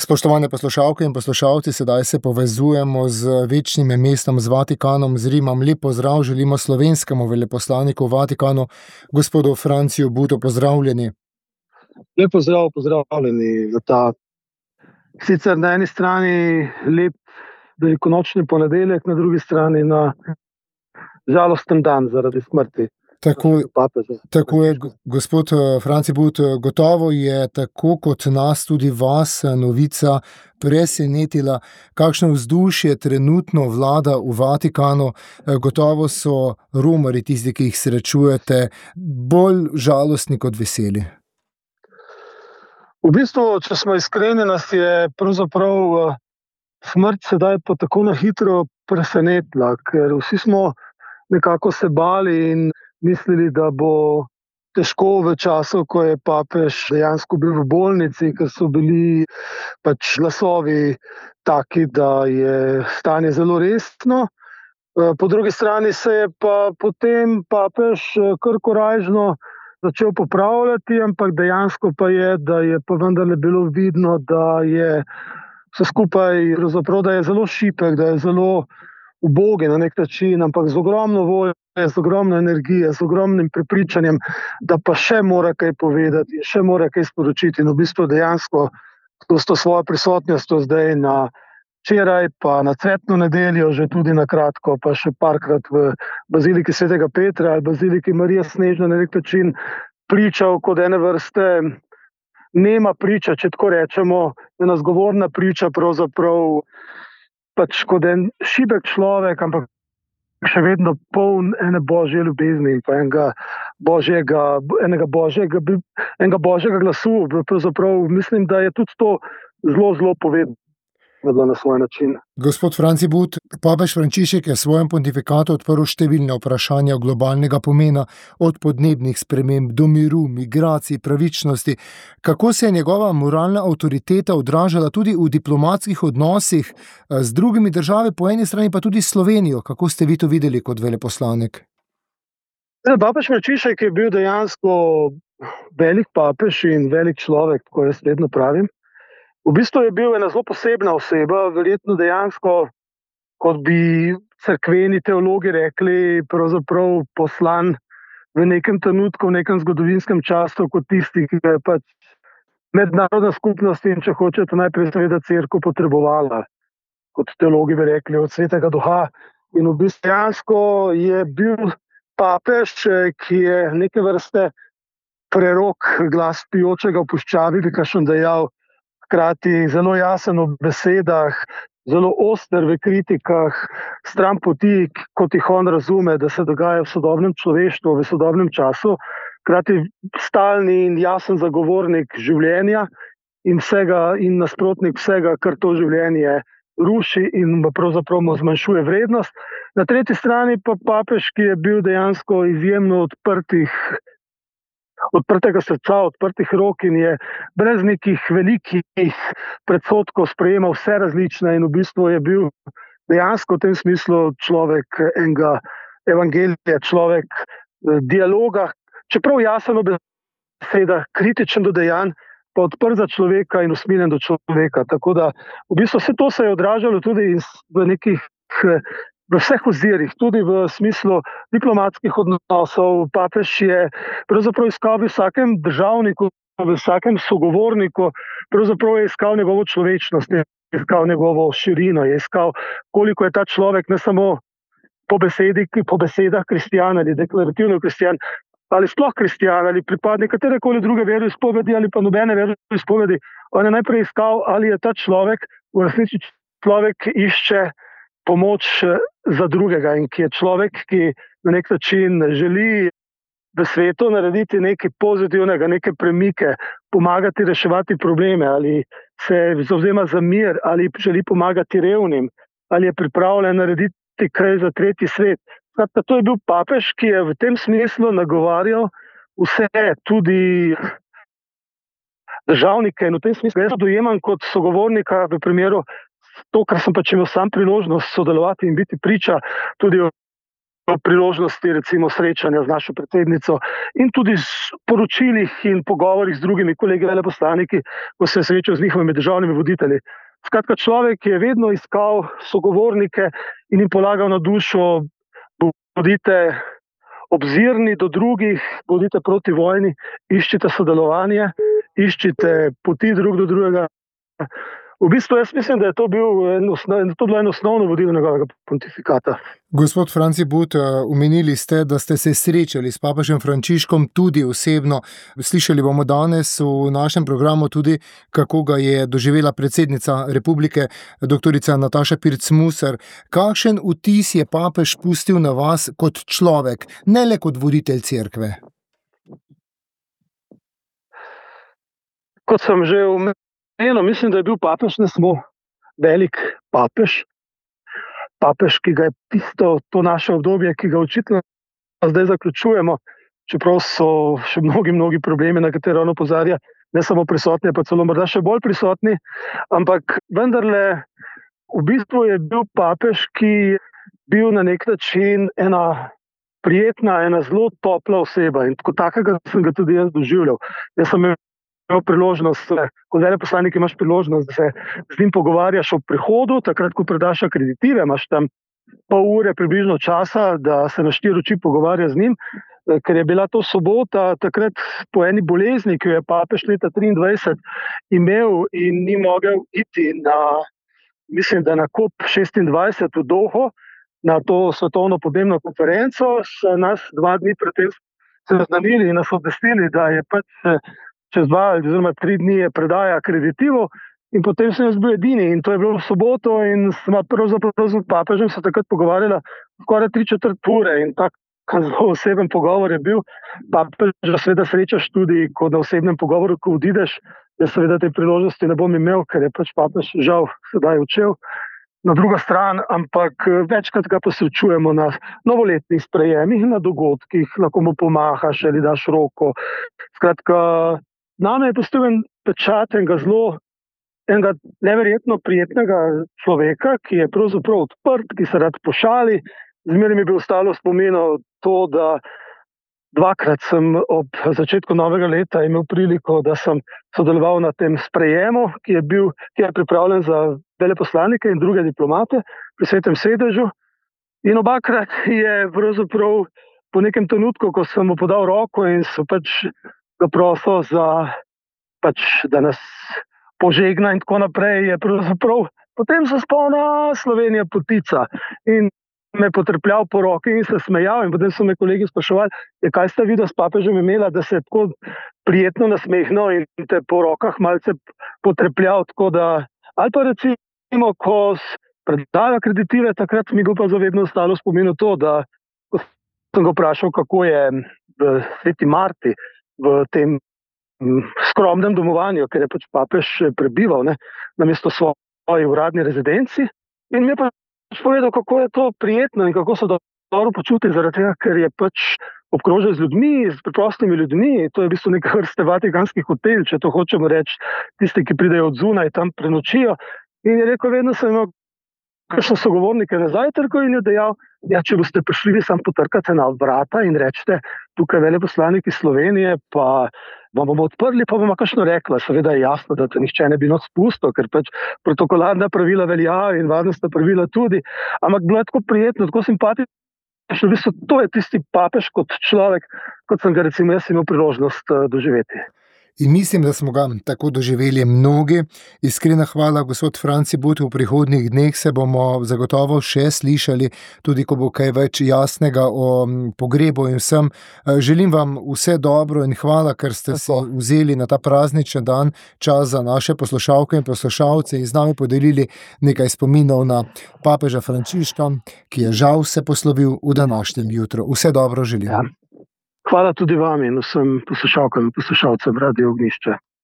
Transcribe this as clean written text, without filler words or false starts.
Spoštovane poslušalke in poslušalci, sedaj se povezujemo z večnim mestom, z Vatikanom, z Rimom. Lep pozdrav želimo slovenskemu veleposlaniku v Vatikanu, gospodu Franciju Butu. Pozdravljeni. Lep pozdrav, pozdravljeni v ta sicer na eni strani lep velikonočni ponedeljek, na drugi strani na žalosten dan zaradi smrti. Tako je, gospod Franci But, gotovo je tako kot nas tudi vas novica presenetila, kakšno vzdušje trenutno vlada v Vatikanu. Gotovo so romarji tisti, ki jih srečujete, bolj žalostni kot veseli. V bistvu, če smo iskreni, nas je pravzaprav smrt sedaj pa tako na hitro presenetila, ker vsi smo nekako se bali in mislili, da bo težko v času, ko je papež dejansko bil v bolnici, ker so bili glasovi taki, da je stanje zelo resno. Po drugi strani se je pa potem papež kar korajžno začel popravljati, ampak dejansko pa je, da je pa vendarle bilo vidno, da je vse skupaj, da je zelo šibek, da je zelo ubogi na nek način, ampak z ogromno volje, z ogromno energije, z ogromnim prepričanjem, da pa še mora kaj povedati, še mora kaj sporočiti. In v bistvu dejansko s to svojo prisotnostjo zdaj na včeraj, pa na cvetno nedeljo, že tudi na kratko, pa še parkrat v baziliki svetega Petra ali baziliki Marije Snežne na nek način pričal kot ene vrste nema priča, če tako rečemo, ena zgovorna priča, pravzaprav kot en šibek človek, ampak še vedno poln ene božje ljubezni in pa enega božjega glasu. Pravzaprav mislim, da je tudi to zelo, zelo povedno na svoj način. Gospod Franci But, papež Frančišek je v svojem pontifikatu odprl številne vprašanja globalnega pomena, od podnebnih sprememb do miru, migracij, pravičnosti. Kako se je njegova moralna avtoriteta odražala tudi v diplomatskih odnosih z drugimi državami, po eni strani pa tudi s Slovenijo? Kako ste vi to videli kot veleposlanik? Papež Frančišek je bil dejansko velik papež in velik človek, ko jaz vedno pravim. V bistvu je bil ena zelo posebna oseba, verjetno dejansko, kot bi cerkveni teologi rekli, pravzaprav poslan v nekem trenutku, v nekem zgodovinskem času, kot tisti, ki je mednarodna skupnost in če hočete najprej seveda cerkev potrebovala, kot teologi bi rekli, od svetega duha. In v bistvu dejansko je bil papež, ki je neke vrste prerok glas pijočega v puščavi, bi kakšen dejal, hkrati zelo jasen v besedah, zelo oster v kritikah, stran poti, kot jih on razume, da se dogaja v sodobnem človeštvu, v sodobnem času, hkrati stalni in jasen zagovornik življenja in nasprotnik vsega, kar to življenje ruši in pravzaprav mu zmanjšuje vrednost. Na tretji strani pa papež, ki je bil dejansko izjemno odprtega srca, odprtih rok in je brez nekih velikih predsodkov sprejemal vse različne in v bistvu je bil dejansko v tem smislu človek enega evangelija, človek dialoga, čeprav jasen v besedah, kritičen do dejanj, pa odprt za človeka in usmiljen do človeka. Tako da v bistvu vse to se je odražalo tudi v vseh ozirih, tudi v smislu diplomatskih odnosov. Papež je pravzaprav iskal v vsakem državniku, v vsakem sogovorniku, pravzaprav je iskal njegovo človečnost, je iskal njegovo širino, je iskal, koliko je ta človek ne samo po besedah kristjan ali deklarativno kristjan, ali sploh kristjan, ali pripadnik katerekoli druge veroizpovedi ali pa nobene veroizpovedi. On je najprej iskal, ali je ta človek v resnici človek, ki išče pomoč za drugega in ki je človek, ki na nek način želi v svetu narediti nekaj pozitivnega, neke premike, pomagati reševati probleme, ali se zavzema za mir, ali želi pomagati revnim, ali je pripravljen narediti kaj za tretji svet. To je bil papež, ki je v tem smislu nagovarjal vse, tudi državnike, in v tem smislu jaz dojemam kot sogovornika v primeru to, kar sem imel sam priložnost sodelovati in biti priča tudi priložnosti recimo srečanja z našo predsednico in tudi s poročilih in pogovorih z drugimi kolegi veleposlaniki, ko se je srečal z njihovimi državnimi voditelji. Skratka, človek je vedno iskal sogovornike in jim polagal na dušo, bodite obzirni do drugih, bodite proti vojni, iščite sodelovanje, iščite poti drug do drugega. V bistvu jaz mislim, da je to bilo eno osnovno vodilo njegovega pontifikata. Gospod Franci But, omenili ste, da ste se srečali s papežem Frančiškom tudi osebno. Slišali bomo danes v našem programu tudi, kako ga je doživela predsednica republike, doktorica Nataša Pirc Musar. Kakšen vtis je papež pustil na vas kot človek, ne le kot voditelj cerkve? Kot sem že mislim, da je bil papež ne samo velik papež, ki ga je to naše obdobje, ki ga očitno zdaj zaključujemo, čeprav so še mnogi problemi, na katere on opozarja, ne samo prisotni, pa celo morda še bolj prisotni, ampak vendarle v bistvu je bil papež, ki je bil na nek način ena prijetna, ena zelo topla oseba in kot takega sem ga tudi jaz doživljal. Jaz sem imel priložnost, kot veleposlanik imaš priložnost, da se z njim pogovarjaš o prihodu, takrat, ko predaš akreditive, imaš tam pol ure približno časa, da se na 4 oči pogovarja z njim, ker je bila to sobota, takrat po eni bolezni, ki jo je papež leta 23 imel in ni mogel iti mislim, da na COP26 v Doho, na to svetovno podnebno konferenco, so nas 2 dni predtem seznanili in nas obvestili, da je čez 2 oziroma 3 dni je predaja akreditivo in potem sem jaz bil edini in to je bilo v soboto in smo pravzaprav z papežem se takrat pogovarjala skoraj 3/4 ure in tak zelo oseben pogovor je bil. Papeža seveda srečaš tudi, ko na osebnem pogovoru, ko odideš, jaz seveda te priložnosti ne bom imel, ker je papež žal sedaj odšel na drugo stran, ampak večkrat ga posrečujemo na novoletnih sprejemih, na dogodkih, lahko mu pomahaš ali daš roko. Skratka, name je postal en pečat enega neverjetno prijetnega človeka, ki je pravzaprav odprt, ki se rad pošali. Zmeraj mi je bilo ostalo v spominu to, da 2-krat sem ob začetku novega leta imel priliko, da sem sodeloval na tem sprejemu, ki je pripravljen za veleposlanike in druge diplomate pri Svetem sedežu. In 2-krat je pravzaprav po nekem trenutku, ko sem mu podal roko in so ga prosil da nas požegna in tako naprej, je pravzaprav potem se spomnil Slovenija potica in me potrpljal po roki in se smejal in potem so me kolegi spraševali, kaj sta videla s papežem imela, da se je tako prijetno nasmehnil in te po rokah malce potrpljal, tako da, ali pa recimo, ko predajo akreditive, takrat mi ga pa zavedno ostalo v spominu to, da ko sem ga vprašal, kako je v Sveti Marti, v tem skromnem domovanju, ker je papež prebival namesto svoji uradni rezidenci in mi je povedal, kako je to prijetno in kako se dobro počuti, zaradi tega, ker je obkrožen z ljudmi, z preprostimi ljudmi. To je v bistvu neka vrste vatikanski hotel, če to hočemo reči, tisti, ki pridejo od zunaj, tam prenočijo. In je rekel, vedno sem imel kakšne sogovornike na zajtrku in je dejal, če boste prišli, vi sam potrkate na vrata in rečete, tukaj veleposlaniki Slovenije, pa vam bomo odprli, pa bomo kakšno rekla. Seveda je jasno, da te nihče ne bi noč spustil, ker protokolarna pravila veljajo in varnostna pravila tudi. Ampak bilo je tako prijetno, tako simpatično. V bistvu to je tisti papež kot človek, kot sem ga recimo jaz imel priložnost doživeti. In mislim, da smo ga tako doživeli mnogi. Iskrena hvala, gospod Franci But, v prihodnjih dneh se bomo zagotovo še slišali, tudi ko bo kaj več jasnega o pogrebu in vsem. Želim vam vse dobro in hvala, ker ste se vzeli na ta prazničen dan čas za naše poslušalke in poslušalce in z nami podelili nekaj spominov na papeža Frančiška, ki je žal se poslovil v današnjem jutru. Vse dobro želim. Ja. Hvala tudi vam in vsem poslušalkam in poslušalcem Radio Ognjišče.